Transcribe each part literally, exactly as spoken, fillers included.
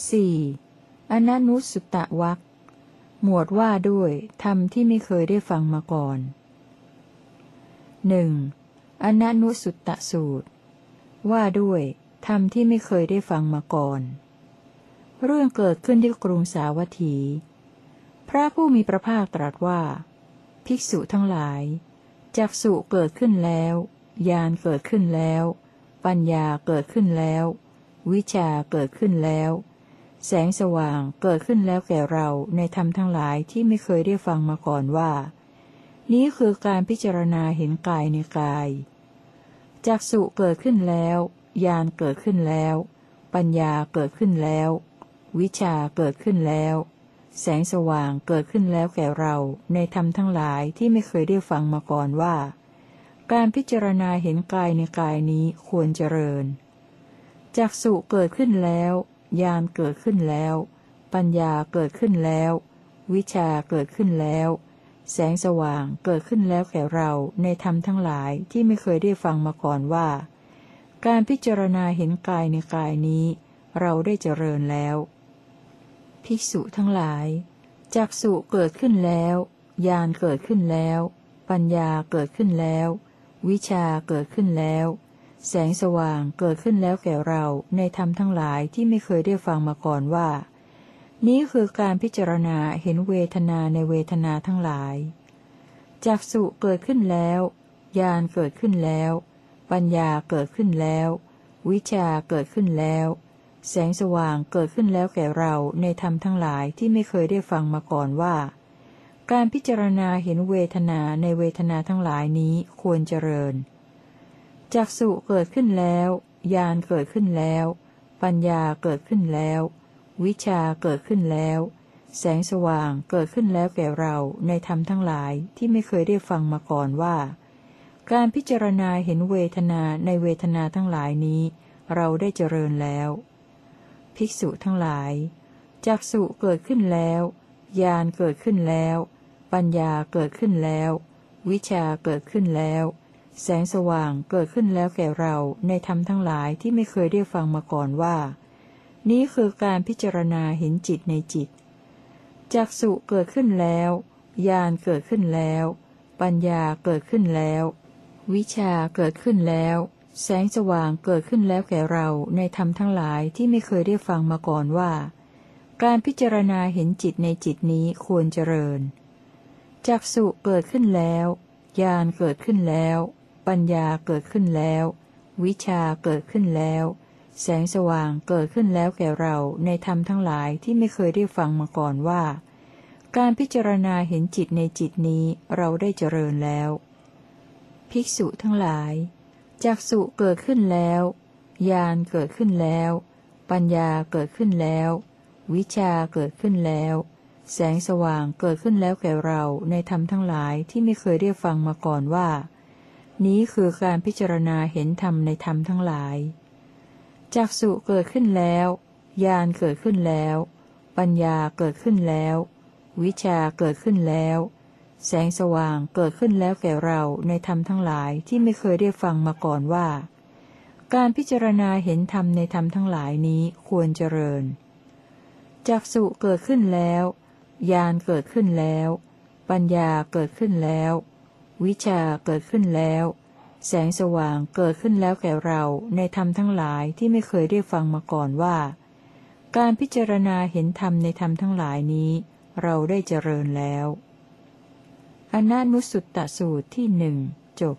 สี่ อนันุสสุตตวรรคหมวดว่าด้วยธรรมที่ไม่เคยได้ฟังมาก่อนหนึ่งอนันุสสุตตสูตรว่าด้วยธรรมที่ไม่เคยได้ฟังมาก่อนเรื่องเกิดขึ้นที่กรุงสาวัตถี พระผู้มีพระภาคตรัสว่าภิกษุทั้งหลายจักษุเกิดขึ้นแล้วญาณเกิดขึ้นแล้วปัญญาเกิดขึ้นแล้ววิชาเกิดขึ้นแล้วแสงสว่างเกิดขึ้นแล้วแก่เราในธรรมทั้งหลายที่ไม่เคยได้ฟังมาก่อนว่านี้คือการพิจารณาเห็นกายในกายจักษุเกิดขึ้นแล้วญาณเกิดขึ้นแล้วปัญญาเกิดขึ้นแล้ววิชาเกิดขึ้นแล้วแสงสว่างเกิดขึ้นแล้วแก่เราในธรรมทั้งหลายที่ไม่เคยได้ฟังมาก่อนว่าการพิจารณาเห็นกายในกายนี้ควรเจริญจักษุเกิดขึ้นแล้วญาณเกิดขึ้นแล้วปัญญาเกิดขึ้นแล้ววิชาเกิดขึ้นแล้วแสงสว่างเกิดขึ้นแล้วแก่เราในธรรมทั้งหลายที่ไม่เคยได้ฟังมาก่อนว่าการพิจารณาเห็นกายในกายนี้เราได้เจริญแล้วภิกษุทั้งหลายจักษุเกิดขึ้นแล้วญาณเกิดขึ้นแล้วปัญญาเกิดขึ้นแล้ววิชาเกิดขึ้นแล้วแสงสว่างเกิดขึ้นแล้วแก่เราในธรรมทั้งหลายที่ไม่เคยได้ฟังมาก่อนว่านี้คือการพิจารณาเห็นเวทนาในเวทนาทั้งหลายจักษุเกิดขึ้นแล้วญาณเกิดขึ้นแล้วปัญญาเกิดขึ้นแล้ววิชาเกิดขึ้นแล้วแสงสว่างเกิดขึ้นแล้วแก่เราในธรรมทั้งหลายที่ไม่เคยได้ฟังมาก่อนว่าการพิจารณาเห็นเวทนาในเวทนาทั้งหลายนี้ควรเจริญจักษุเกิดขึ้นแล้วญาณเกิดขึ้นแล้วปัญญาเกิดขึ้นแล้ววิชาเกิดขึ้นแล้วแสงสว่างเกิดขึ้นแล้วแก่เราในธรรมทั้งหลายที่ไม่เคยได้ฟังมาก่อนว่าการพิจารณาเห็นเวทนาในเวทนาทั้งหลายนี้เราได้เจริญแล้วภิกษุทั้งหลายจักษุเกิดขึ้นแล้วญาณเกิดขึ้นแล้วปัญญาเกิดขึ้นแล้ววิชาเกิดขึ้นแล้วแสงสว่างเกิดขึ้นแล้วแก่เราในธรรมทั้งหลายที่ไม่เคยได้ฟังมาก่อนว่านี้คือการพิจารณาเห็นจิตในจิตจักษุเกิดขึ้นแล้วญาณเกิดขึ้นแล้วปัญญาเกิดขึ้นแล้ววิชาเกิดขึ้นแล้วแสงสว่างเกิดขึ้นแล้วแก่เราในธรรมทั้งหลายที่ไม่เคยได้ฟังมาก่อนว่าการพิจารณาเห็นจิตในจิตนี้ควรเจริญจักษุเกิดขึ้นแล้วญาณเกิดขึ้นแล้วปัญญาเกิดขึ้นแล้ววิชาเกิดขึ้นแล้วแสงสว่างเกิดขึ้นแล้วแก่เราในธรรมทั้งหลายที่ไม่เคยได้ฟังมาก่อนว่าการพิจารณาเห็นจิตในจิตนี้เราได้เจริญแล้วภิกษุทั้งหลายจักษุเกิดขึ้นแล้วญาณเกิดขึ้นแล้วปัญญาเกิดขึ้นแล้ววิชาเกิดขึ้นแล้วแสงสว่างเกิดขึ้นแล้วแก่เราในธรรมทั้งหลายที่ไม่เคยได้ฟังมาก่อนว่านี้คือการพิจารณาเห็นธรรมในธรรมทั้งหลายจักษุเกิดขึ้นแล้วญาณเกิดขึ้นแล้วปัญญาเกิดขึ้นแล้ววิชาเกิดขึ้นแล้วแสงสว่างเกิดขึ้นแล้วแก่เราในธรรมทั้งหลายที่ไม่เคยได้ฟังมาก่อนว่าการพิจารณาเห็นธรรมในธรรมทั้งหลายนี้ควรเจริญจักษุเกิดขึ้นแล้วญาณเกิดขึ้นแล้วปัญญาเกิดขึ้นแล้ววิชาเกิดขึ้นแล้วแสงสว่างเกิดขึ้นแล้วแก่เราในธรรมทั้งหลายที่ไม่เคยได้ฟังมาก่อนว่าการพิจารณาเห็นธรรมในธรรมทั้งหลายนี้เราได้เจริญแล้วอนันุสสุตตสูตรที่หนึ่งจบ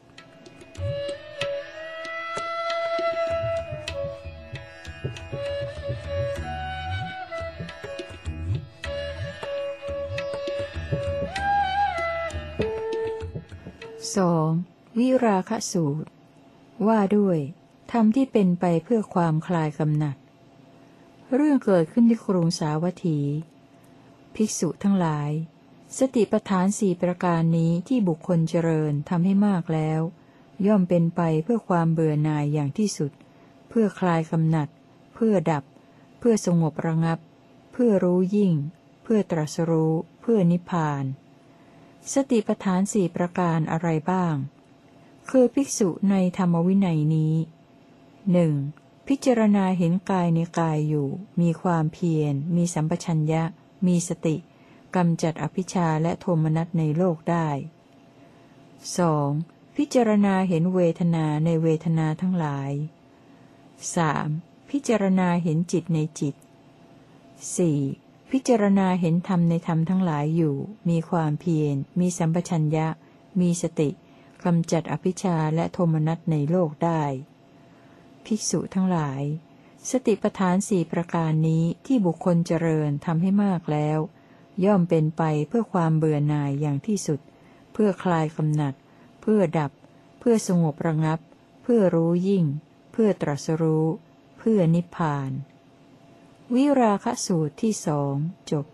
สองวิราคะสูตรว่าด้วยธรรมที่เป็นไปเพื่อความคลายกำหนัดเรื่องเกิดขึ้นที่กรุงสาวัตถีภิกษุทั้งหลายสติปัฏฐานสี่ประการนี้ที่บุคคลเจริญทำให้มากแล้วย่อมเป็นไปเพื่อความเบื่อหน่ายอย่างที่สุดเพื่อคลายกำหนัดเพื่อดับเพื่อสงบระงับเพื่อรู้ยิ่งเพื่อตรัสรู้เพื่อนิพพานสติปัฏฐานสี่ประการอะไรบ้างคือภิกษุในธรรมวินัยนี้หนึ่งพิจารณาเห็นกายในกายอยู่มีความเพียรมีสัมปชัญญะมีสติกำจัดอภิชฌาและโทมนัสในโลกได้ สอง พิจารณาเห็นเวทนาในเวทนาทั้งหลาย สาม พิจารณาเห็นจิตในจิต สี่ พิจารณาเห็นธรรมในธรรมทั้งหลายอยู่มีความเพียรมีสัมปชัญญะมีสติกำจัดอภิชฌาและโทมนัสในโลกได้ภิกษุทั้งหลายสติปัฏฐานสี่ประการนี้ที่บุคคลเจริญทำให้มากแล้วย่อมเป็นไปเพื่อความเบื่อหน่ายอย่างที่สุดเพื่อคลายกำหนัดเพื่อดับเพื่อสงบระงับเพื่อรู้ยิ่งเพื่อตรัสรู้เพื่อนิพพานวิราคะสูตรที่สองจบ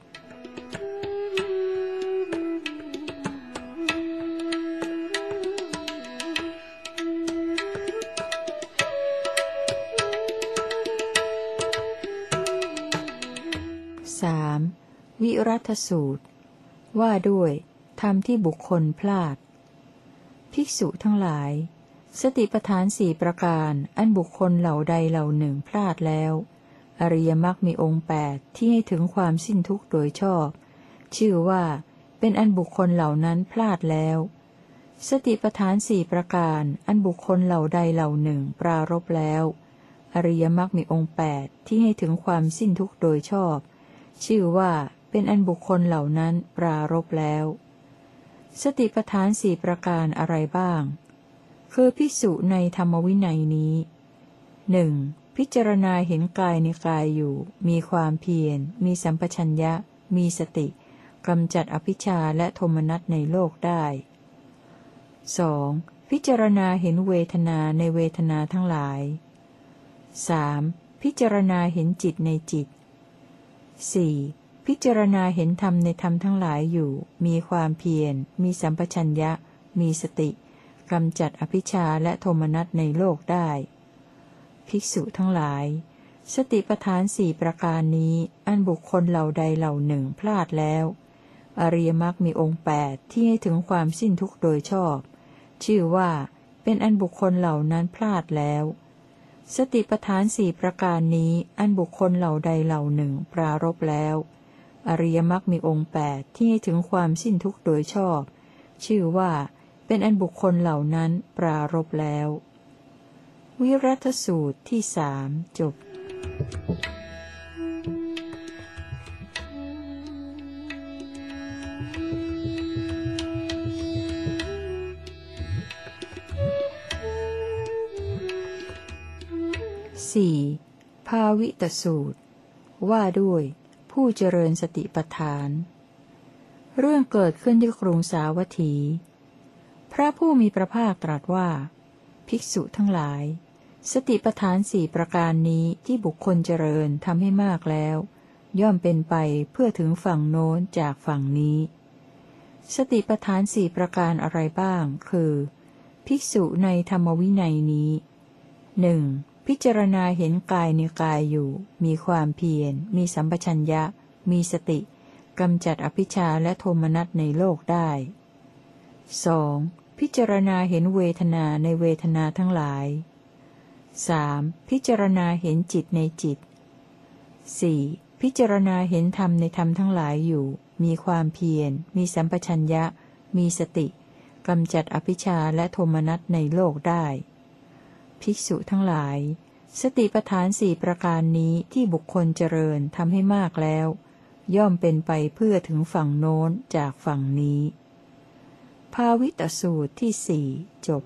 สามวิรัตสูตรว่าด้วยธรรมที่บุคคลพลาดภิกษุทั้งหลายสติปัฏฐานสี่ประการอันบุคคลเหล่าใดเหล่าหนึ่งพลาดแล้วอริยมรรคมีองค์แปดที่ให้ถึงความสิ้นทุกข์โดยชอบชื่อว่าเป็นอันบุคคลเหล่านั้นพลาดแล้วสติปัฏฐานสี่ประการอันบุคคลเหล่าใดเหล่าหนึ่งปรารภแล้วอริยมรรคมีองค์แปดที่ให้ถึงความสิ้นทุกข์โดยชอบชื่อว่าเป็นอันบุคคลเหล่านั้นปรารภแล้วสติปัฏฐานสี่ประการอะไรบ้างคือภิกษุในธรรมวินัยนี้หนึ่งพิจารณาเห็นกายในกายอยู่มีความเพียรมีสัมปชัญญะมีสติกำจัดอภิชฌาและโทมนัสในโลกได้ สอง พิจารณาเห็นเวทนาในเวทนาทั้งหลาย สาม พิจารณาเห็นจิตในจิต สี่ พิจารณาเห็นธรรมในธรรมทั้งหลายอยู่มีความเพียรมีสัมปชัญญะมีสติกำจัดอภิชฌาและโทมนัสในโลกได้ภิกษุทั้งหลายสติปัฏฐานสี่ประการนี้อันบุคคลเหล่าใดเหล่าหนึ่งพลาดแล้วอริยมรรคมีองค์แปดที่ให้ถึงความสิ้นทุกข์โดยชอบชื่อว่าเป็นอันบุคคลเหล่านั้นพลาดแล้วสติปัฏฐานสี่ประการนี้อันบุคคลเหล่าใดเหล่าหนึ่งปรารภแล้วอริยมรรคมีองค์แปดที่ให้ถึงความสิ้นทุกข์โดยชอบชื่อว่าเป็นอันบุคคลเหล่านั้นปรารภแล้ววิรัตสูตรที่สามจบสี่ภาวิตสูตรว่าด้วยผู้เจริญสติปัฏฐานเรื่องเกิดขึ้นที่กรุงสาวัตถีพระผู้มีพระภาคตรัสว่าภิกษุทั้งหลายสติปัฏฐานสี่ประการนี้ที่บุคคลเจริญทำให้มากแล้วย่อมเป็นไปเพื่อถึงฝั่งโน้นจากฝั่งนี้สติปัฏฐานสี่ประการอะไรบ้างคือภิกษุในธรรมวินัยนี้หนึ่งพิจารณาเห็นกายในกายอยู่มีความเพียรมีสัมปชัญญะมีสติกำจัดอภิชฌาและโทมนัสในโลกได้สองพิจารณาเห็นเวทนาในเวทนาทั้งหลายสามพิจารณาเห็นจิตในจิตสี่พิจารณาเห็นธรรมในธรรมทั้งหลายอยู่มีความเพียรมีสัมปชัญญะมีสติกำจัดอภิชฌาและโทมนัสในโลกได้ภิกษุทั้งหลายสติปัฏฐานสี่ประการนี้ที่บุคคลเจริญทำให้มากแล้วย่อมเป็นไปเพื่อถึงฝั่งโน้นจากฝั่งนี้ภาวิตสูตรที่สี่จบ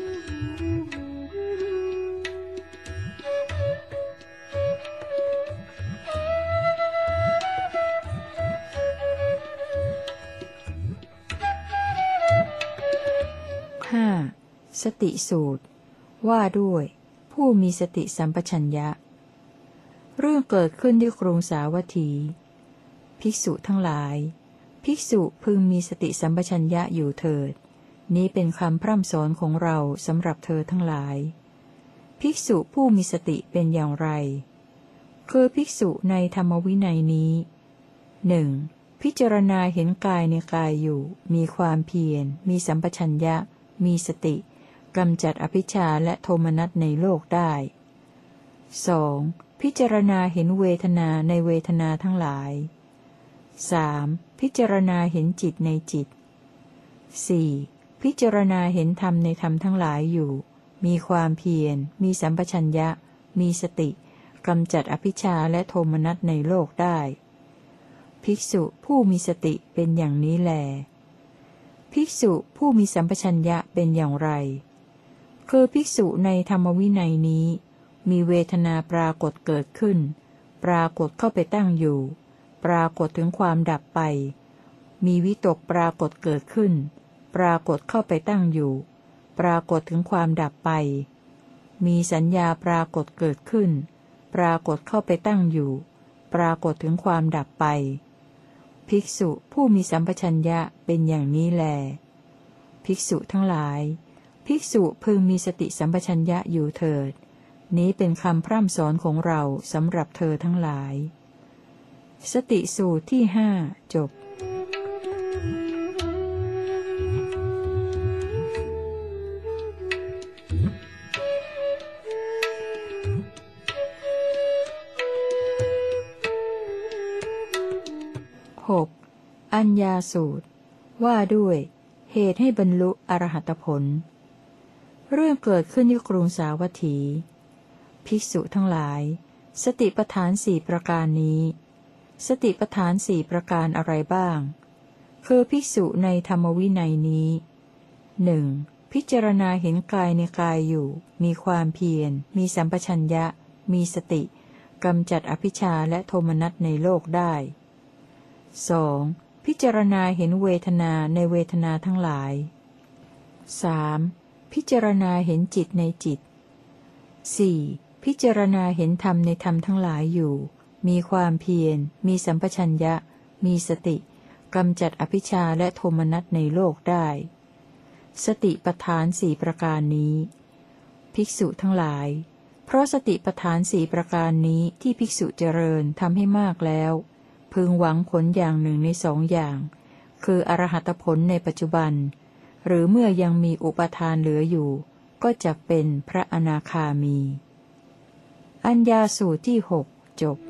ห้าสติสูตรว่าด้วยผู้มีสติสัมปชัญญะเรื่องเกิดขึ้นที่กรุงสาวัตถีภิกษุทั้งหลายภิกษุพึงมีสติสัมปชัญญะอยู่เถิดนี้เป็นคำพร่ำสอนของเราสำหรับเธอทั้งหลายภิกษุผู้มีสติเป็นอย่างไรคือภิกษุในธรรมวินัยนี้หนึ่งพิจารณาเห็นกายในกายอยู่มีความเพียรมีสัมปชัญญะมีสติกำจัดอภิชฌาและโทมนัสในโลกได้สองพิจารณาเห็นเวทนาในเวทนาทั้งหลาย สามพิจารณาเห็นจิตในจิต สี่พิจารณาเห็นธรรมในธรรมทั้งหลายอยู่มีความเพียรมีสัมปชัญญะมีสติกำจัดอภิชฌาและโทมนัสในโลกได้ภิกษุผู้มีสติเป็นอย่างนี้แลภิกษุผู้มีสัมปชัญญะเป็นอย่างไรคือภิกษุในธรรมวินัยนี้มีเวทนาปรากฏเกิดขึ้นปรากฏเข้าไปตั้งอยู่ปรากฏถึงความดับไปมีวิตกปรากฏเกิดขึ้นปรากฏเข้าไปตั้งอยู่ปรากฏถึงความดับไปมีสัญญาปรากฏเกิดขึ้นปรากฏเข้าไปตั้งอยู่ปรากฏถึงความดับไปภิกษุผู้มีสัมปชัญญะเป็นอย่างนี้แลภิกษุทั้งหลายภิกษุพึงมีสติสัมปชัญญะอยู่เถิดนี้เป็นคำพร่ำสอนของเราสำหรับเธอทั้งหลายสติสูตรที่ห้าจบหกอัญญาสูตรว่าด้วยเหตุให้บรรลุอรหัตผลเรื่องเกิดขึ้นที่กรุงสาวัตถีภิกษุทั้งหลายสติปัฏฐานสี่ประการนี้สติปัฏฐานสี่ประการอะไรบ้างคือภิกษุในธรรมวินัยนี้หนึ่งพิจารณาเห็นกายในกายอยู่มีความเพียรมีสัมปชัญญะมีสติกำจัดอภิชฌาและโทมนัสในโลกได้สองพิจารณาเห็นเวทนาในเวทนาทั้งหลายสามพิจารณาเห็นจิตในจิตสี่พิจารณาเห็นธรรมในธรรมทั้งหลายอยู่มีความเพียรมีสัมปชัญญะมีสติกำจัดอภิชฌาและโทมนัสในโลกได้สติปัฏฐานสี่ประการนี้ภิกษุทั้งหลายเพราะสติปัฏฐานสี่ประการนี้ที่ภิกษุเจริญทำให้มากแล้วพึงหวังผลอย่างหนึ่งในสองอย่างคืออรหัตผลในปัจจุบันหรือเมื่อยังมีอุปทานเหลืออยู่ก็จะเป็นพระอนาคามีอัญญาสูตรที่หกจบ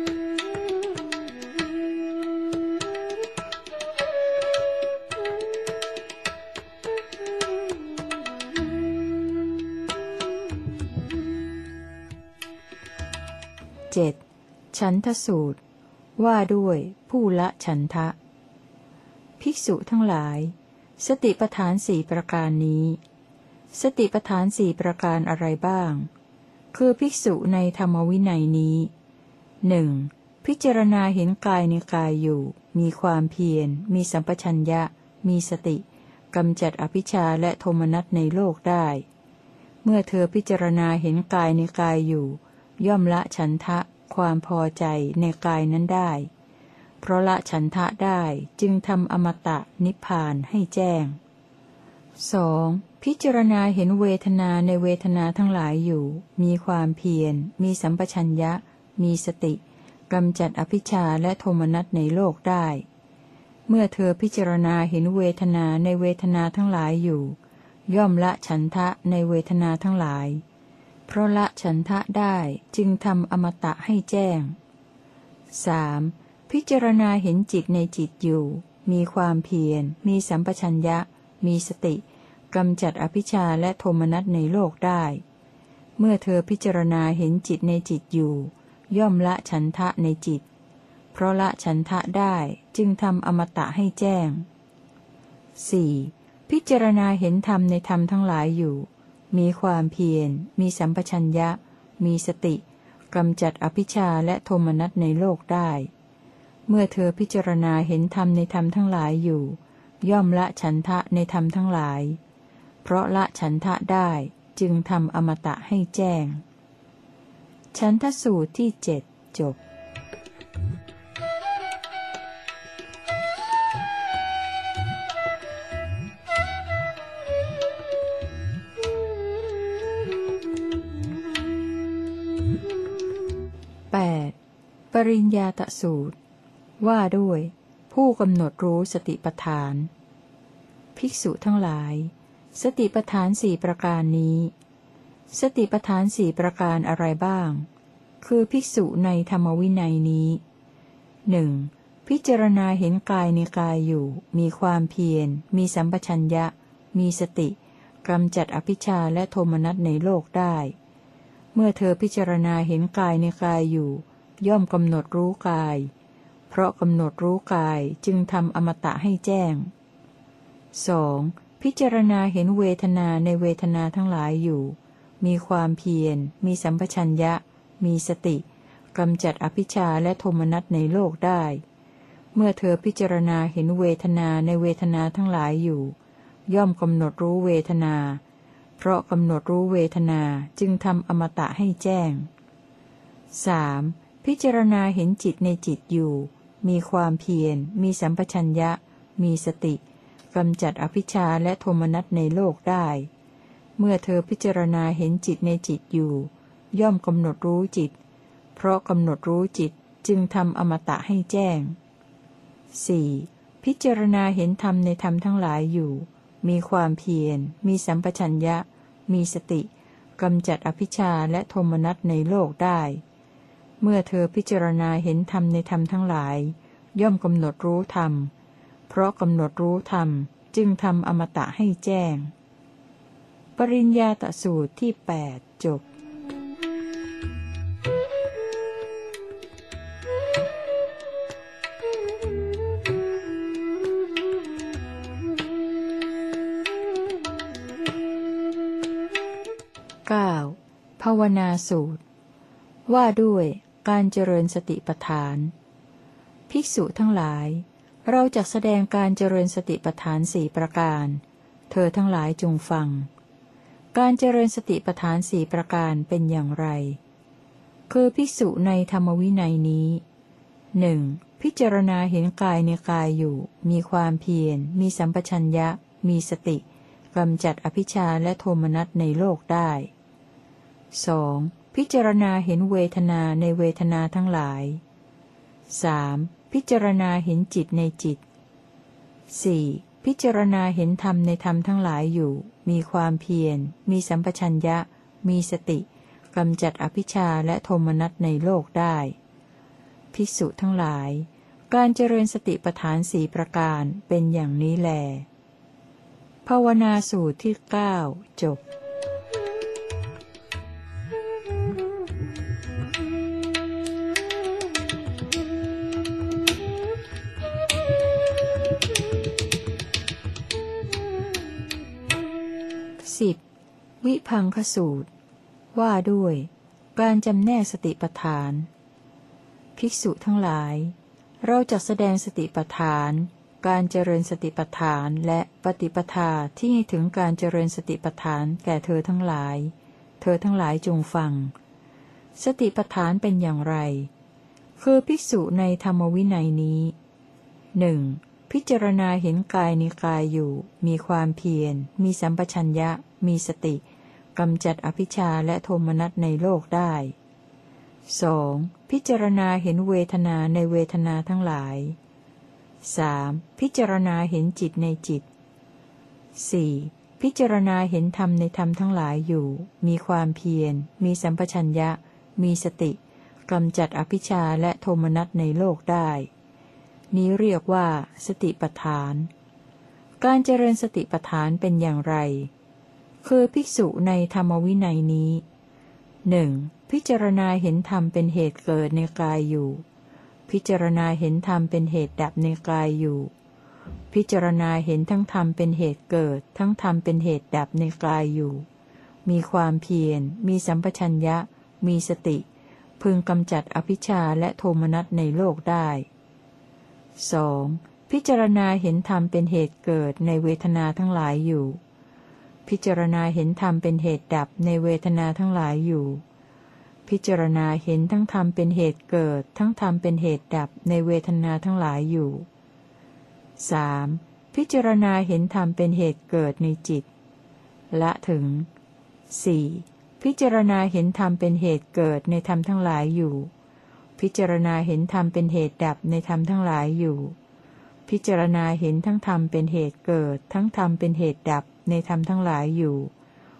เจ็ดฉันทสูตรว่าด้วยผู้ละฉันทะภิกษุทั้งหลายสติปัฏฐานสี่ประการนี้สติปัฏฐานสี่ประการอะไรบ้างคือภิกษุในธรรมวินัยนี้หนึ่งพิจารณาเห็นกายในกายอยู่มีความเพียรมีสัมปชัญญะมีสติกำจัดอภิชฌาและโทมนัสในโลกได้เมื่อเธอพิจารณาเห็นกายในกายอยู่ย่อมละฉันทะความพอใจในกายนั้นได้เพราะละฉันทะได้จึงทำอมตะนิพพานให้แจ้งสองพิจารณาเห็นเวทนาในเวทนาทั้งหลายอยู่มีความเพียรมีสัมปชัญญะมีสติกำจัดอภิชฌาและโทมนัสในโลกได้เมื่อเธอพิจารณาเห็นเวทนาในเวทนาทั้งหลายอยู่ย่อมละฉันทะในเวทนาทั้งหลายเพราะละฉันทะได้จึงทำอมตะให้แจ้งสามพิจารณาเห็นจิตในจิตอยู่มีความเพียรมีสัมปชัญญะมีสติกำจัดอภิชฌาและโทมนัสในโลกได้เมื่อเธอพิจารณาเห็นจิตในจิตอยู่ย่อมละฉันทะในจิตเพราะละฉันทะได้จึงทำอมตะให้แจ้งสี่พิจารณาเห็นธรรมในธรรมทั้งหลายอยู่มีความเพียรมีสัมปชัญญะมีสติกำจัดอภิชฌาและโทมนัสในโลกได้เมื่อเธอพิจารณาเห็นธรรมในธรรมทั้งหลายอยู่ย่อมละฉันทะในธรรมทั้งหลายเพราะละฉันทะได้จึงทำอมตะให้แจ้งฉันทสูตรที่เจ็ดจบแปดปริญญาตสูตรว่าด้วยผู้กำหนดรู้สติปัฏฐานภิกษุทั้งหลายสติปัฏฐานสี่ประการนี้สติปัฏฐานสี่ประการอะไรบ้างคือภิกษุในธรรมวินัยนี้หนึ่งพิจารณาเห็นกายในกายอยู่มีความเพียรมีสัมปชัญญะมีสติกำจัดอภิชฌาและโทมนัสในโลกได้เมื่อเธอพิจารณาเห็นกายในกายอยู่ย่อมกำหนดรู้กายเพราะกำหนดรู้กายจึงทำอมตะให้แจ้ง สอง. พิจารณาเห็นเวทนาในเวทนาทั้งหลายอยู่มีความเพียรมีสัมปชัญญะมีสติกำจัดอภิชฌาและโทมนัสในโลกได้เมื่อเธอพิจารณาเห็นเวทนาในเวทนาทั้งหลายอยู่ย่อมกำหนดรู้เวทนาเพราะกำหนดรู้เวทนาจึงทำอมตะให้แจ้ง สาม. พิจารณาเห็นจิตในจิตอยู่มีความเพียรมีสัมปชัญญะมีสติกำจัดอภิชฌาและโทมนัสในโลกได้เมื่อเธอพิจารณาเห็นจิตในจิตอยู่ย่อมกำหนดรู้จิตเพราะกำหนดรู้จิตจึงทำอมตะให้แจ้ง สี่. พิจารณาเห็นธรรมในธรรมทั้งหลายอยู่มีความเพียรมีสัมปชัญญะมีสติกำจัดอภิชฌาและโทมนัสในโลกได้เมื่อเธอพิจารณาเห็นธรรมในธรรมทั้งหลายย่อมกำหนดรู้ธรรมเพราะกำหนดรู้ธรรมจึงทำอมตะให้แจ้งปริญญาตสูตรที่แปดจบเก้าภาวนาสูตรว่าด้วยการเจริญสติปัฏฐานภิกษุทั้งหลายเราจะแสดงการเจริญสติปัฏฐานสี่ประการเธอทั้งหลายจงฟังการเจริญสติปัฏฐานสี่ประการเป็นอย่างไรคือภิกษุในธรรมวินัยนี้หนึ่งพิจารณาเห็นกายในกายอยู่มีความเพียรมีสัมปชัญญะมีสติกำจัดอภิชฌาและโทมนัสในโลกได้ สอง. พิจารณาเห็นเวทนาในเวทนาทั้งหลาย สาม. พิจารณาเห็นจิตในจิต สี่. พิจารณาเห็นธรรมในธรรมทั้งหลายอยู่มีความเพียรมีสัมปชัญญะมีสติกำจัดอภิชฌาและโทมนัสในโลกได้ภิกษุทั้งหลายการเจริญสติปัฏฐานสี่ประการเป็นอย่างนี้แลภาวนาสูตรที่เก้าจบสิบวิภังคสูตรว่าด้วยการจำแนกสติปัฏฐานภิกษุทั้งหลายเราจะแสดงสติปัฏฐานการเจริญสติปัฏฐานและปฏิปทาที่ให้ถึงการเจริญสติปัฏฐานแก่เธอทั้งหลายเธอทั้งหลายจงฟังสติปัฏฐานเป็นอย่างไรคือภิกษุในธรรมวินัยนี้หนึ่งพิจารณาเห็นกายในกายอยู่มีความเพียรมีสัมปชัญญะมีสติกำจัดอภิชฌาและโทมนัสในโลกได้ สอง. พิจารณาเห็นเวทนาในเวทนาทั้งหลาย สาม. พิจารณาเห็นจิตในจิต สี่. พิจารณาเห็นธรรมในธรรมทั้งหลายอยู่มีความเพียรมีสัมปชัญญะมีสติกำจัดอภิชฌาและโทมนัสในโลกได้นี้เรียกว่าสติปัฏฐานการเจริญสติปัฏฐานเป็นอย่างไรคือภิกษุในธรรมวินัยนี้หนึ่งพิจารณาเห็นธรรมเป็นเหตุเกิดในกายอยู่พิจารณาเห็นธรรมเป็นเหตุดับในกายอยู่พิจารณาเห็นทั้งธรรมเป็นเหตุเกิดทั้งธรรมเป็นเหตุดับในกายอยู่มีความเพียรมีสัมปชัญญะมีสติพึงกำจัดอภิชฌาและโทมนัสในโลกได้ สอง. พิจารณาเห็นธรรมเป็นเหตุเกิดในเวทนาทั้งหลายอยู่พิจารณาเห็นธรรมเป็นเหตุดับในเวทนาทั้งหลายอยู่พิจารณาเห็นทั้งธรรมเป็นเหตุเกิดทั้งธรรมเป็นเหตุดับในเวทนาทั้งหลายอยู่ สาม. พิจารณาเห็นธรรมเป็นเหตุเกิดในจิตละถึง สี่. พิจารณาเห็นธรรมเป็นเหตุเกิดในธรรมทั้งหลายอยู่พิจารณาเห็นธรรมเป็นเหตุดับในธรรมทั้งหลายอยู่พิจารณาเห็นทั้งธรรมเป็นเหตุเกิดทั้งธรรมเป็นเหตุดับในธรรมทั้งหลายอยู่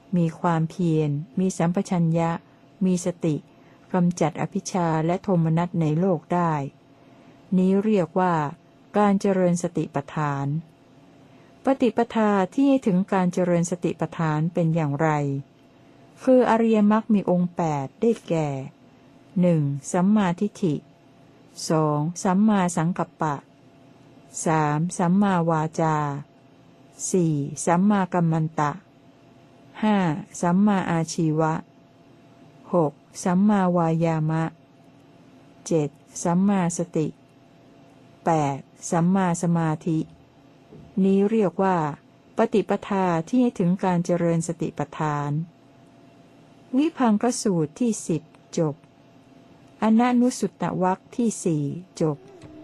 มีความเพียรมีสัมปชัญญะมีสติกำจัดอภิชาและโทมนัสในโลกได้นี้เรียกว่าการเจริญสติปัฏฐานปฏิปทาที่ให้ถึงการเจริญสติปัฏฐานเป็นอย่างไรคืออริยมรรคมีองค์แปดได้แก่หนึ่งสัมมาทิฏฐิสองสัมมาสังกัปปะสามสัมมาวาจาสี่สัมมากัมมันตะห้าสัมมาอาชีวะหกสัมมาวายามะเจ็ดสัมมาสติแปดสัมมาสมาธินี้เรียกว่าปฏิปทาที่ให้ถึงการเจริญสติปัฏฐานวิพังคสูตรที่สิบจบอนันุสุตตวรรคที่สี่จบ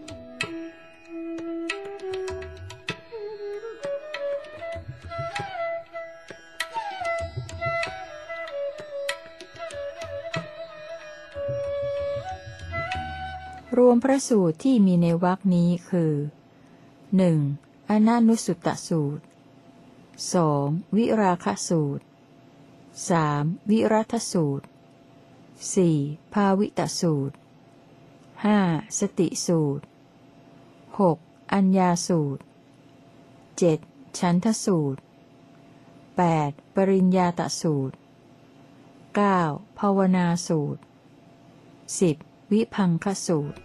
รวมพระสูตรที่มีในวรรคนี้คือหนึ่งอนันุสุตตสูตรสองวิราคะสูตรสามวิรัตสูตรสี่ภาวิตสูตรห้าสติสูตรหกอัญญาสูตรเจ็ดฉันทสูตรแปดปริญญาตสูตรเก้าภาวนาสูตรสิบวิพังคสูตร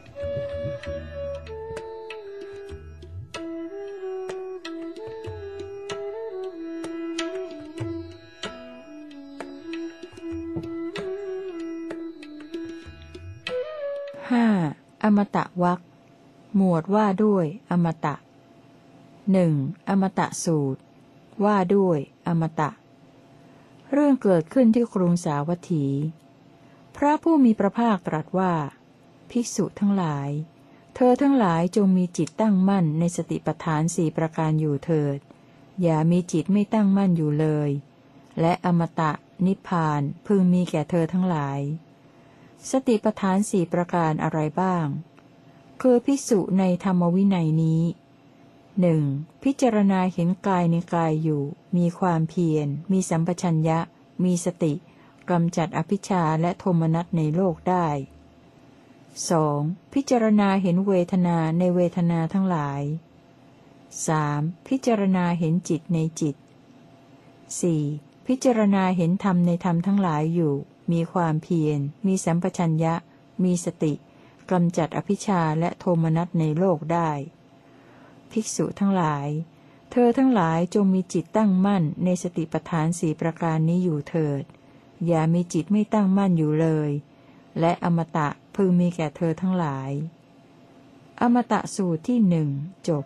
ห้าอมตะวรรคหมวดว่าด้วยอมตะหนึ่งอมตะสูตรว่าด้วยอมตะเรื่องเกิดขึ้นที่กรุงสาวัตถี พระผู้มีพระภาคตรัสว่าภิกษุทั้งหลายเธอทั้งหลายจงมีจิตตั้งมั่นในสติปัฏฐานสี่ประการอยู่เถิดอย่ามีจิตไม่ตั้งมั่นอยู่เลยและอมตะนิพพานพึงมีแก่เธอทั้งหลายสติปัฏฐานสี่ประการอะไรบ้างคือภิกษุในธรรมวินัยนี้หนึ่งพิจารณาเห็นกายในกายอยู่มีความเพียรมีสัมปชัญญะมีสติกำจัดอภิชาและโทมนัสในโลกได้สองพิจารณาเห็นเวทนาในเวทนาทั้งหลายสามพิจารณาเห็นจิตในจิตสี่พิจารณาเห็นธรรมในธรรมทั้งหลายอยู่มีความเพียรมีสัมปชัญญะมีสติกำจัดอภิชาและโทมนัสในโลกได้ภิกษุทั้งหลายเธอทั้งหลายจงมีจิตตั้งมั่นในสติปัฏฐานสี่ประการนี้อยู่เถิดอย่ามีจิตไม่ตั้งมั่นอยู่เลยและอมตะพึงมีแก่เธอทั้งหลายอมตะสูตรที่หนึ่งจบ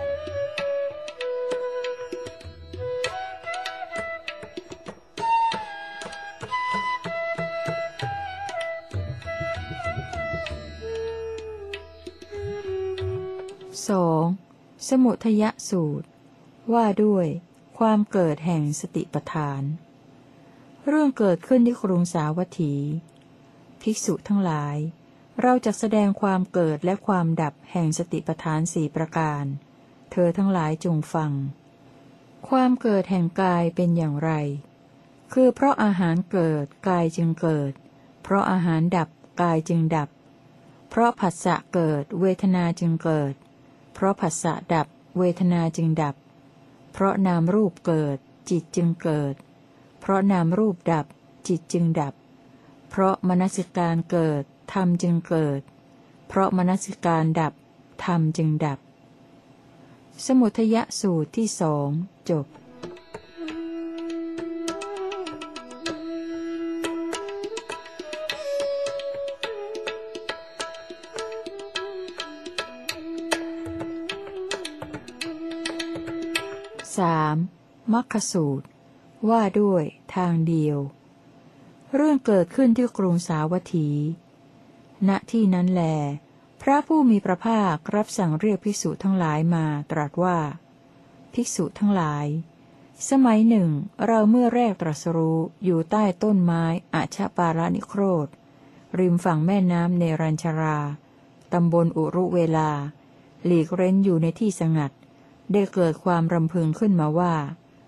สองสมุทยสูตรว่าด้วยความเกิดแห่งสติปัฏฐานเรื่องเกิดขึ้นที่กรุงสาวัตถีภิกษุทั้งหลายเราจะแสดงความเกิดและความดับแห่งสติปัฏฐานสี่ประการเธอทั้งหลายจงฟังความเกิดแห่งกายเป็นอย่างไรคือเพราะอาหารเกิดกายจึงเกิดเพราะอาหารดับกายจึงดับเพราะผัสสะเกิดเวทนาจึงเกิดเพราะผัสสะดับเวทนาจึงดับเพราะนามรูปเกิดจิตจึงเกิดเพราะนามรูปดับจิตจึงดับเพราะมนสิการเกิดธรรมจึงเกิดเพราะมนสิการดับธรรมจึงดับสมุทยสูตรที่สองจบสามมัคคสูตรว่าด้วยทางเดียวเรื่องเกิดขึ้นที่กรุงสาวัตถี ณที่นั้นแลพระผู้มีพระภาครับสั่งเรียกภิกษุทั้งหลายมาตรัสว่าภิกษุทั้งหลายสมัยหนึ่งเราเมื่อแรกตรัสรู้อยู่ใต้ต้นไม้อาชปารานิโครธริมฝั่งแม่น้ำเนรัญชราตำบลอุรุเวลาหลีกเร้นอยู่ในที่สงัดได้เกิดความรำพึงขึ้นมาว่า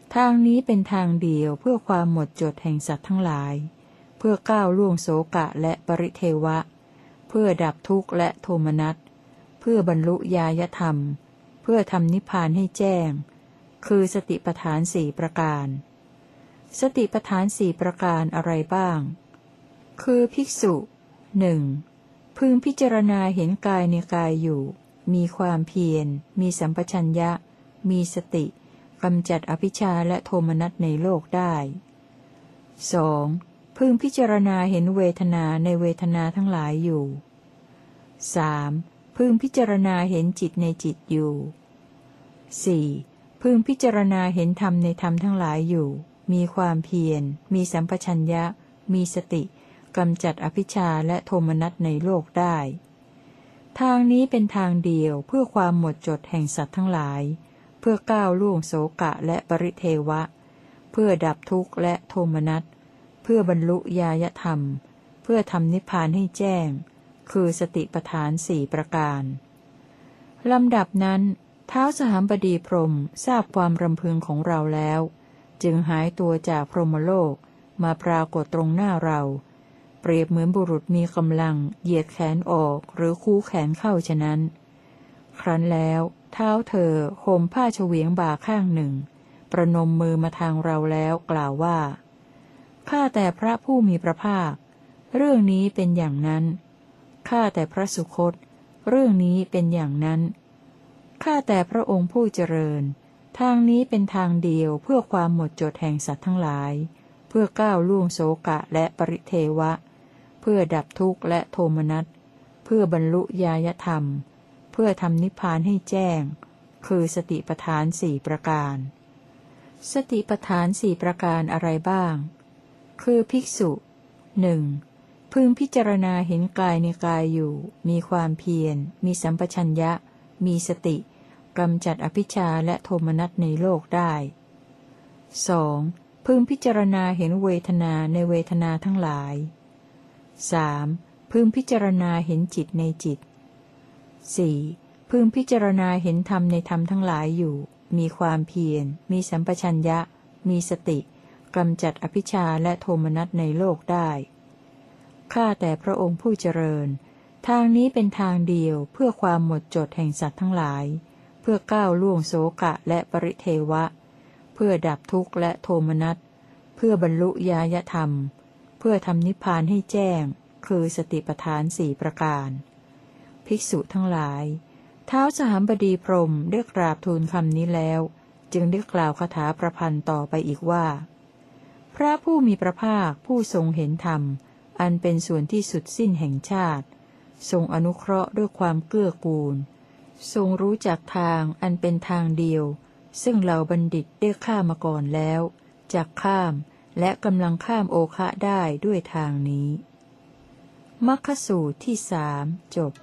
ทางนี้เป็นทางเดียวเพื่อความหมดจดแห่งสัตว์ทั้งหลายเพื่อก้าวล่วงโสกะและปริเทวะเพื่อดับทุกข์และโทมนัสเพื่อบรรลุญาญธรรมเพื่อทำนิพพานให้แจ้งคือสติปัฏฐานสี่ประการสติปัฏฐานสี่ประการอะไรบ้างคือภิกษุหนึ่งพึงพิจารณาเห็นกายในกายอยู่มีความเพียรมีสัมปชัญญะมีสติกำจัดอภิชฌาและโทมนัสในโลกได้สองพึงพิจารณาเห็นเวทนาในเวทนาทั้งหลายอยู่สามพึงพิจารณาเห็นจิตในจิตอยู่สี่พึงพิจารณาเห็นธรรมในธรรมทั้งหลายอยู่มีความเพียรมีสัมปชัญญะมีสติกำจัดอภิชฌาและโทมนัสในโลกได้ทางนี้เป็นทางเดียวเพื่อความหมดจดแห่งสัตว์ทั้งหลายเพื่อก้าวล่วงโสกะและปริเทวะเพื่อดับทุกข์และโทมนัสเพื่อบรรลุญาญธรรมเพื่อทำนิพพานให้แจ้งคือสติปัฏฐานสี่ประการลำดับนั้นท้าวสหัมบดีพรหมทราบความรำพึงของเราแล้วจึงหายตัวจากพรหมโลกมาปรากฏตรงหน้าเราเปรียบเหมือนบุรุษมีกำลังเหยียดแขนออกหรือคู่แขนเข้าฉะนั้นครั้นแล้วเท้าเธอห่มผ้าเฉวียงบ่าข้างหนึ่งประนมมือมาทางเราแล้วกล่าวว่าข้าแต่พระผู้มีพระภาคเรื่องนี้เป็นอย่างนั้นข้าแต่พระสุคตเรื่องนี้เป็นอย่างนั้นข้าแต่พระองค์ผู้เจริญทางนี้เป็นทางเดียวเพื่อความหมดจดแห่งสัตว์ทั้งหลายเพื่อก้าวล่วงโสกะและปริเทวะเพื่อดับทุกข์และโทมนัสเพื่อบรรลุญาญธรรมเพื่อทำนิพพานให้แจ้งคือสติปัฏฐานสี่ประการสติปัฏฐานสี่ประการอะไรบ้างคือภิกษุหนึ่งพึงพิจารณาเห็นกายในกายอยู่มีความเพียรมีสัมปชัญญะมีสติกำจัดอภิชฌาและโทมนัสในโลกได้สองพึงพิจารณาเห็นเวทนาในเวทนาทั้งหลายสามพึงพิจารณาเห็นจิตในจิตสี่พึงพิจารณาเห็นธรรมในธรรมทั้งหลายอยู่มีความเพียรมีสัมปชัญญะมีสติกำจัดอภิชฌาและโทมนัสในโลกได้ข้าแต่พระองค์ผู้เจริญทางนี้เป็นทางเดียวเพื่อความหมดจดแห่งสัตว์ทั้งหลายเพื่อก้าวล่วงโสกะและปริเทวะเพื่อดับทุกข์และโทมนัสเพื่อบรรลุญาญธรรมเพื่อทำนิพพานให้แจ้งคือสติปัฏฐานสี่ประการภิกษุทั้งหลายท้าวสหัมบดีพรหมได้กราบทูลคำนี้แล้วจึงได้กล่าวคาถาประพันธ์ต่อไปอีกว่าพระผู้มีพระภาคผู้ทรงเห็นธรรมอันเป็นส่วนที่สุดสิ้นแห่งชาติทรงอนุเคราะห์ด้วยความเกื้อกูลทรงรู้จักทางอันเป็นทางเดียวซึ่งเหล่าบัณฑิตได้ข้ามมาก่อนแล้วจักข้ามและกำลังข้ามโอคะได้ด้วยทางนี้มัคคสูตรที่สามจบ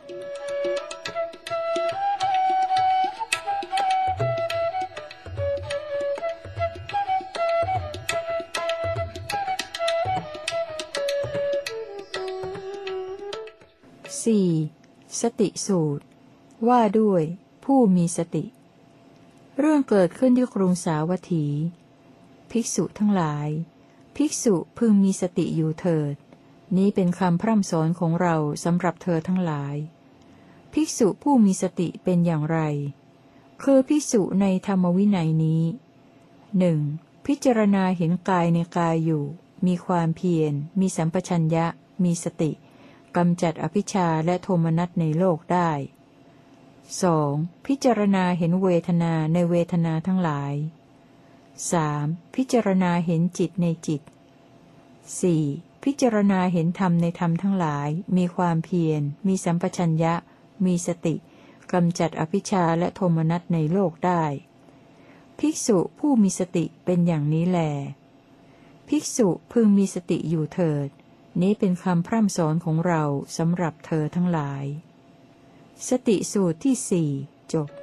สี่สติสูตรว่าด้วยผู้มีสติเรื่องเกิดขึ้นที่กรุงสาวัตถีภิกษุทั้งหลายภิกษุพึงมีสติอยู่เถิดนี้เป็นคำพร่ำสอนของเราสำหรับเธอทั้งหลายภิกษุผู้มีสติเป็นอย่างไรคือภิกษุในธรรมวินัยนี้หนึ่งพิจารณาเห็นกายในกายอยู่มีความเพียรมีสัมปชัญญะมีสติกำจัดอภิชฌาและโทมนัสในโลกได้สองพิจารณาเห็นเวทนาในเวทนาทั้งหลายสามพิจารณาเห็นจิตในจิตสี่พิจารณาเห็นธรรมในธรรมทั้งหลายมีความเพียรมีสัมปชัญญะมีสติกำจัดอภิชฌาและโทมนัสในโลกได้ภิกษุผู้มีสติเป็นอย่างนี้แลภิกษุพึงมีสติอยู่เถิดนี้เป็นคำพร่ำสอนของเราสำหรับเธอทั้งหลายสติสูตรที่สี่จบ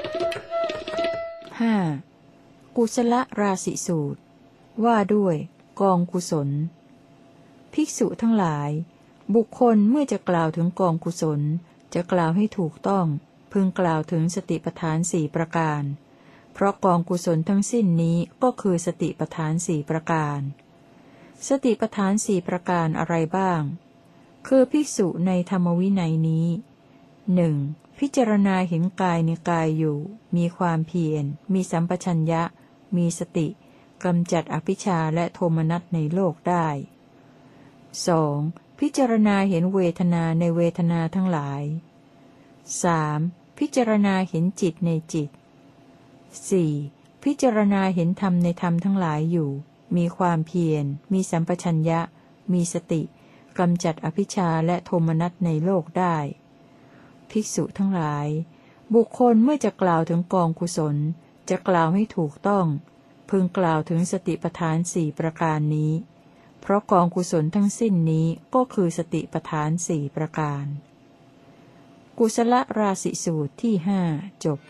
ห้ากุศลราศีสูตรว่าด้วยกองกุศลภิกษุทั้งหลายบุคคลเมื่อจะกล่าวถึงกองกุศลจะกล่าวให้ถูกต้องพึงกล่าวถึงสติปัฏฐานสี่ประการเพราะกองกุศลทั้งสิ้นนี้ก็คือสติปัฏฐานสี่ประการสติปัฏฐานสี่ประการอะไรบ้างคือภิกษุในธรรมวินัยนี้หนึ่งพิจารณาเห็นกายในกายอยู่มีความเพียรมีสัมปชัญญะมีสติกำจัดอภิชฌาและโทมนัสในโลกได้สองพิจารณาเห็นเวทนาในเวทนาทั้งหลายสามพิจารณาเห็นจิตในจิตสี่พิจารณาเห็นธรรมในธรรมทั้งหลายอยู่มีความเพียรมีสัมปชัญญะมีสติกำจัดอภิชฌาและโทมนัสในโลกได้ภิกษุทั้งหลายบุคคลเมื่อจะกล่าวถึงกองกุศลจะกล่าวให้ถูกต้องพึงกล่าวถึงสติปัฏฐานสี่ประการนี้เพราะกองกุศลทั้งสิ้นนี้ก็คือสติปัฏฐานสี่ประการกุศลราศีสูตรที่ห้าจบ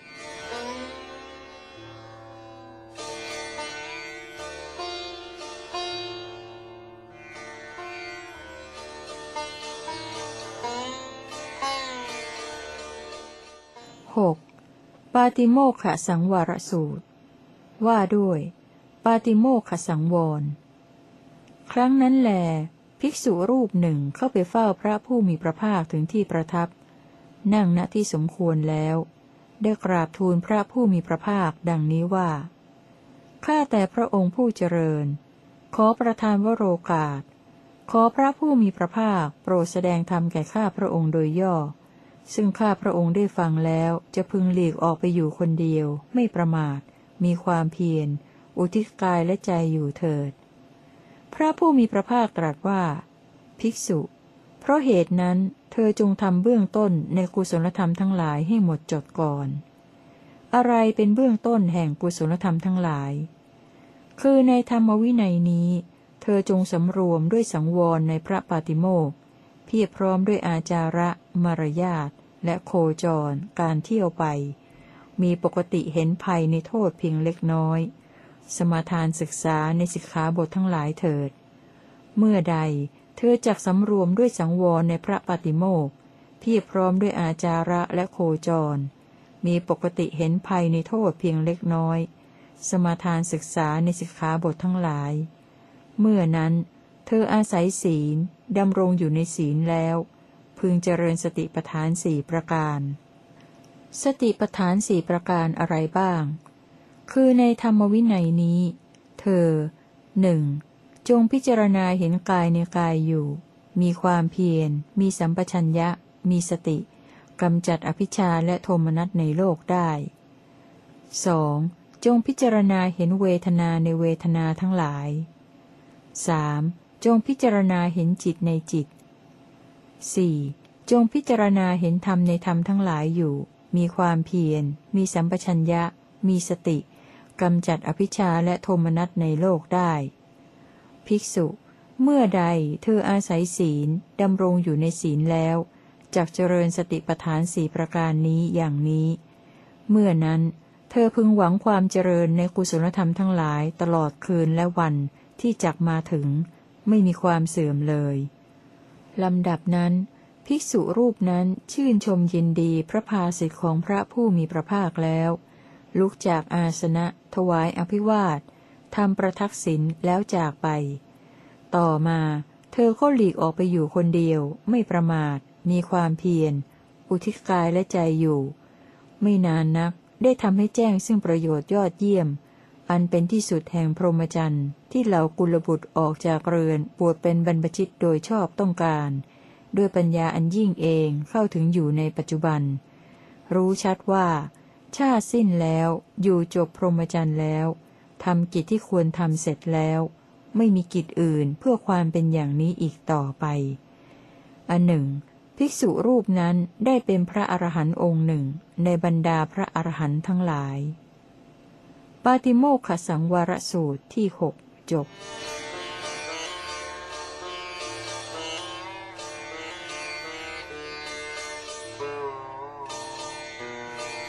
หกปาติโมกขสังวรสูตรว่าด้วยปาติโมกขสังวรครั้งนั้นแลภิกษุรูปหนึ่งเข้าไปเฝ้าพระผู้มีพระภาคถึงที่ประทับนั่งณที่สมควรแล้วได้กราบทูลพระผู้มีพระภาคดังนี้ว่าข้าแต่พระองค์ผู้เจริญขอประทานวโรกาสขอพระผู้มีพระภาคโปรดแสดงธรรมแก่ข้าพระองค์โดยย่อซึ่งข้าพระองค์ได้ฟังแล้วจะพึงหลีกออกไปอยู่คนเดียวไม่ประมาทมีความเพียรอุทิศกายและใจอยู่เถิดพระผู้มีพระภาคตรัสว่าภิกษุเพราะเหตุนั้นเธอจงทำเบื้องต้นในกุศลธรรมทั้งหลายให้หมดจดก่อนอะไรเป็นเบื้องต้นแห่งกุศลธรรมทั้งหลายคือในธรรมวินัยนี้เธอจงสำรวมด้วยสังวรในพระปาติโมกข์เพียรพร้อมด้วยอาจาระมารยาทและโคจรการเที่ยวไปมีปกติเห็นภัยในโทษเพียงเล็กน้อยสมาทานศึกษาในสิกขาบททั้งหลายเถิดเมื่อใดเธอจักสำรวมด้วยสังวรในพระปาติโมกข์เพียรพร้อมด้วยอาจาระและโคจรมีปกติเห็นภัยในโทษเพียงเล็กน้อยสมาทานศึกษาในสิกขาบททั้งหลายเมื่อนั้นเธออาศัยศีลดำรงอยู่ในศีลแล้วพึงเจริญสติปัฏฐานสี่ประการสติปัฏฐานสี่ประการอะไรบ้างคือในธรรมวินัยนี้เธอหนึ่งจงพิจารณาเห็นกายในกายอยู่มีความเพียรมีสัมปชัญญะมีสติกำจัดอภิชฌาและโทมนัสในโลกได้สองจงพิจารณาเห็นเวทนาในเวทนาทั้งหลายสามจงพิจารณาเห็นจิตในจิตสี่จงพิจารณาเห็นธรรมในธรรมทั้งหลายอยู่มีความเพียรมีสัมปชัญญะมีสติกำจัดอภิชฌาและโทมนัสในโลกได้ภิกษุเมื่อใดเธออาศัยศีลดำรงอยู่ในศีลแล้วจักเจริญสติปัฏฐานสี่ประการนี้อย่างนี้เมื่อนั้นเธอพึงหวังความเจริญในกุศลธรรมทั้งหลายตลอดคืนและวันที่จักมาถึงไม่มีความเสื่อมเลยลำดับนั้นภิกษุรูปนั้นชื่นชมยินดีพระภาสิทธิของพระผู้มีพระภาคแล้วลุกจากอาสนะถวายอภิวาททำประทักษิณแล้วจากไปต่อมาเธอก็หลีกออกไปอยู่คนเดียวไม่ประมาทมีความเพียรอุทิศกายและใจอยู่ไม่นานนักได้ทำให้แจ้งซึ่งประโยชน์ยอดเยี่ยมอันเป็นที่สุดแห่งพรหมจรรย์ที่เหล่ากุลบุตรออกจากเรือนบวชเป็นบรรพชิตโดยชอบต้องการด้วยปัญญาอันยิ่งเองเข้าถึงอยู่ในปัจจุบันรู้ชัดว่าชาติสิ้นแล้วอยู่จบพรหมจรรย์แล้วทำกิจที่ควรทำเสร็จแล้วไม่มีกิจอื่นเพื่อความเป็นอย่างนี้อีกต่อไปอันหนึ่งภิกษุรูปนั้นได้เป็นพระอรหันต์องค์หนึ่งในบรรดาพระอรหันต์ทั้งหลายปาติโมกขสังวรสูตรที่หกจบ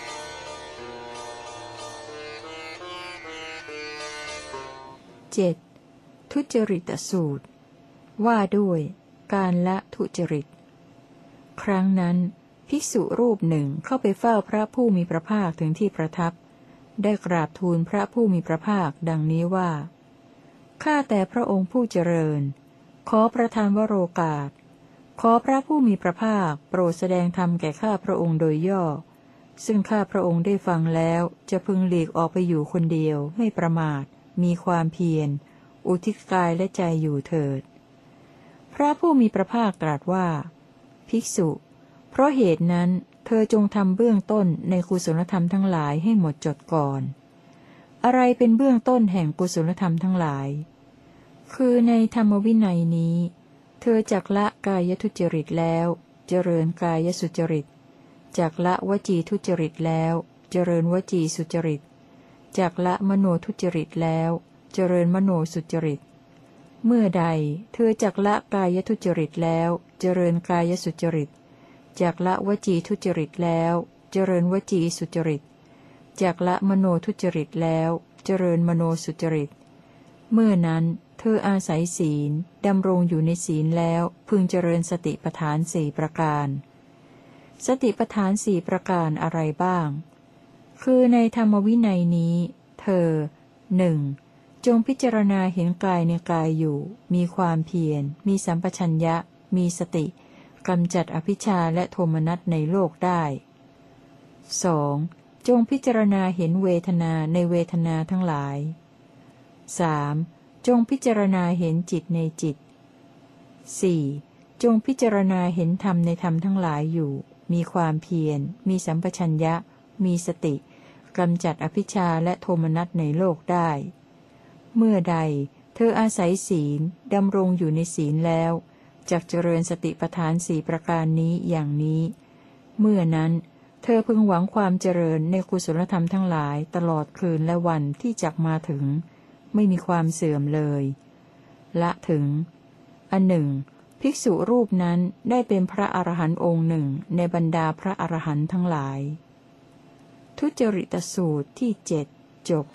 เจ็ดทุจริตสูตรว่าด้วยการละทุจริตครั้งนั้นภิกษุรูปหนึ่งเข้าไปเฝ้าพระผู้มีพระภาคถึงที่ประทับได้กราบทูลพระผู้มีพระภาคดังนี้ว่าข้าแต่พระองค์ผู้เจริญขอประทานวโรกาสขอพระผู้มีพระภาคโปรดแสดงธรรมแก่ข้าพระองค์โดยย่อซึ่งข้าพระองค์ได้ฟังแล้วจะพึงหลีกออกไปอยู่คนเดียวไม่ประมาทมีความเพียรอุทิศกายและใจอยู่เถิดพระผู้มีพระภาคตรัสว่าภิกษุเพราะเหตุนั้นเธอจงทำเบื้องต้นในกุศลธรรมทั้งหลายให้หมดจดก่อนอะไรเป็นเบื้องต้นแห่งกุศลธรรมทั้งหลายคือในธรรมวินัยนี้เธอจักละกายทุจริตแล้วเจริญกายสุจริตจักละวจีทุจริตแล้วเจริญวจีสุจริตจักละมโนทุจริตแล้วเจริญมโนสุจริตเมื่อใดเธอจักละกายทุจริตแล้วเจริญกายสุจริตจักละวจีทุจริตแล้วเจริญวจีสุจริตจักละมโนทุจริตแล้วเจริญมโนสุจริตเมื่อนั้นเธออาศัยศีลดำรงอยู่ในศีลแล้วพึงเจริญสติปัฏฐานสี่ประการสติปัฏฐานสี่ประการอะไรบ้างคือในธรรมวินัยนี้เธอหนึ่งจงพิจารณาเห็นกายในกายอยู่มีความเพียรมีสัมปชัญญะมีสติกำจัดอภิชฌาและโทมนัสในโลกได้สองจงพิจารณาเห็นเวทนาในเวทนาทั้งหลายสามจงพิจารณาเห็นจิตในจิตสี่จงพิจารณาเห็นธรรมในธรรมทั้งหลายอยู่มีความเพียรมีสัมปชัญญะมีสติกำจัดอภิชฌาและโทมนัสในโลกได้เมื่อใดเธออาศัยศีลดำรงอยู่ในศีลแล้วจักเจริญสติปัฏฐานสี่ประการนี้อย่างนี้เมื่อนั้นเธอพึงหวังความเจริญในกุศลธรรมทั้งหลายตลอดคืนและวันที่จักมาถึงไม่มีความเสื่อมเลยละถึงอันหนึ่งภิกษุรูปนั้นได้เป็นพระอรหันต์องค์หนึ่งในบรรดาพระอรหันต์ทั้งหลายทุจริตสูตรที่เจ็ดจบ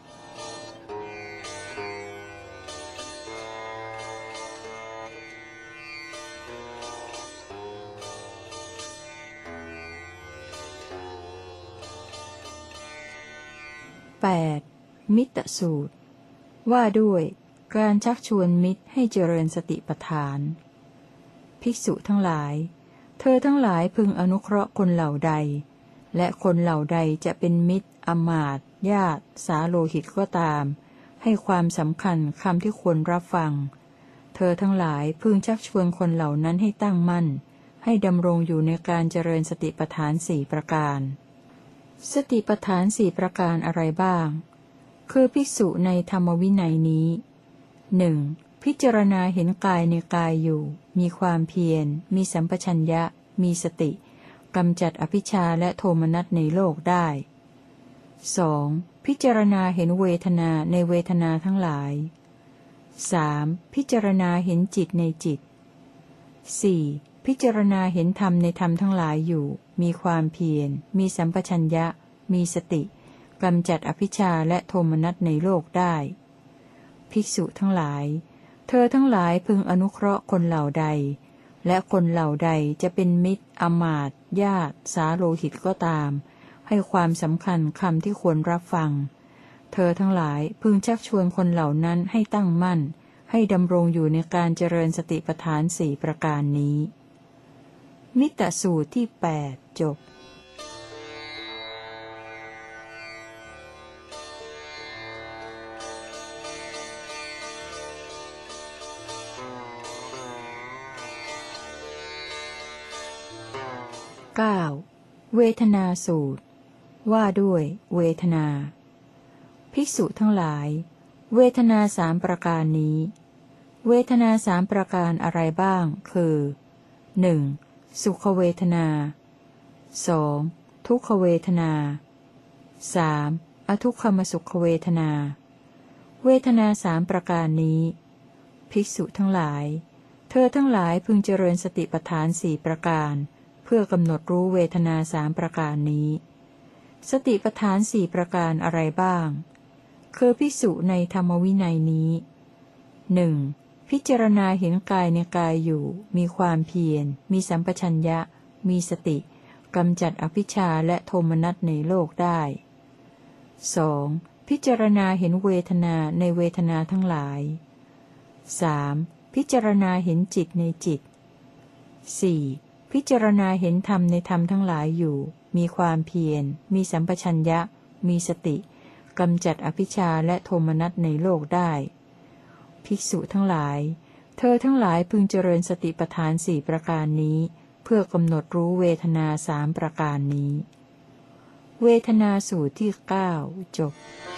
แปดมิตรสูตรว่าด้วยการชักชวนมิตรให้เจริญสติปัฏฐานภิกษุทั้งหลายเธอทั้งหลายพึงอนุเคราะห์คนเหล่าใดและคนเหล่าใดจะเป็นมิตรอมาตย์ญาติสาโลหิตก็ตามให้ความสำคัญคำที่ควรรับฟังเธอทั้งหลายพึงชักชวนคนเหล่านั้นให้ตั้งมั่นให้ดำรงอยู่ในการเจริญสติปัฏฐานสี่ประการสติปัฏฐานสี่ประการอะไรบ้างคือภิกษุในธรรมวินัยนี้หนึ่งพิจารณาเห็นกายในกายอยู่มีความเพียรมีสัมปชัญญะมีสติกำจัดอภิชฌาและโทมนัสในโลกได้สองพิจารณาเห็นเวทนาในเวทนาทั้งหลายสามพิจารณาเห็นจิตในจิตสี่พิจารณาเห็นธรรมในธรรมทั้งหลายอยู่มีความเพียรมีสัมปชัญญะมีสติกำจัดอภิชฌาและโทมนัสในโลกได้ภิกษุทั้งหลายเธอทั้งหลายพึงอนุเคราะห์คนเหล่าใดและคนเหล่าใดจะเป็นมิตรอมาตย์ญาติสาโลหิตก็ตามให้ความสำคัญคำที่ควรรับฟังเธอทั้งหลายพึงชักชวนคนเหล่านั้นให้ตั้งมั่นให้ดำรงอยู่ในการเจริญสติปัฏฐานสี่ประการนี้มิตรสูตรที่แปดจบเก้าเวทนาสูตรว่าด้วยเวทนาภิกษุทั้งหลายเวทนาสามประการนี้เวทนาสามประการอะไรบ้างคือหนึ่งสุขเวทนาสองทุกขเวทนาสามอทุกขมสุขเวทนาเวทนาสามประการนี้ภิกษุทั้งหลายเธอทั้งหลายพึงเจริญสติปัฏฐานสี่ประการเพื่อกำหนดรู้เวทนาสามประการนี้สติปัฏฐานสี่ประการอะไรบ้างคือภิกษุในธรรมวินัยนี้หนึ่งพิจารณาเห็นกายในกายอยู่มีความเพียรมีสัมปชัญญะมีสติกำจัดอภิชฌาและโทมนัสในโลกได้ สอง พิจารณาเห็นเวทนาในเวทนาทั้งหลาย สาม พิจารณาเห็นจิตในจิต สี่ พิจารณาเห็นธรรมในธรรมทั้งหลายอยู่มีความเพียรมีสัมปชัญญะมีสติกำจัดอภิชฌาและโทมนัสในโลกได้ ภิกษุทั้งหลายเธอทั้งหลายพึงเจริญสติปัฏฐานสี่ประการนี้เพื่อกำหนดรู้เวทนาสามประการนี้เวทนาสูตรที่เก้าจบ